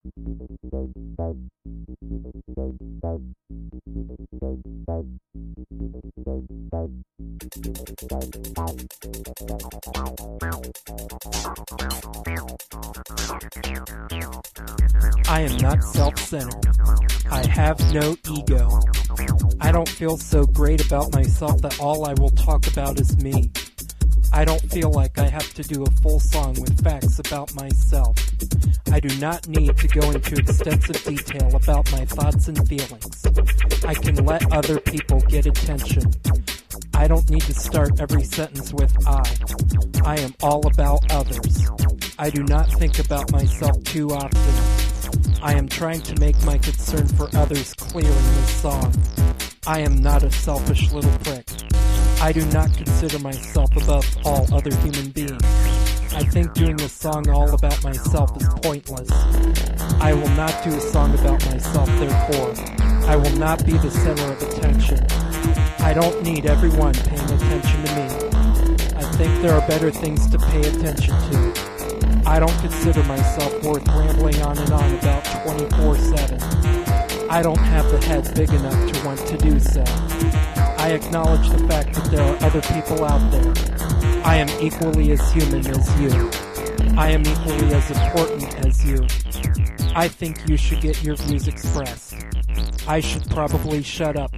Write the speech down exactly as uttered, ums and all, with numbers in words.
I am not self-centered. I have no ego. I don't feel so great about myself that all I will talk about is me. I don't feel like I have to do a full song with facts about myself. I do not need to go into extensive detail about my thoughts and feelings. I can let other people get attention. I don't need to start every sentence with I. I am all about others. I do not think about myself too often. I am trying to make my concern for others clear in this song. I am not a selfish little prick. I do not consider myself above all other human beings. I think doing a song all about myself is pointless. I will not do a song about myself, therefore. I will not be the center of attention. I don't need everyone paying attention to me. I think there are better things to pay attention to. I don't consider myself worth rambling on and on about twenty-four seven. I don't have the head big enough to want to do so. I acknowledge the fact that there are other people out there. I am equally as human as you. I am equally as important as you. I think you should get your views expressed. I should probably shut up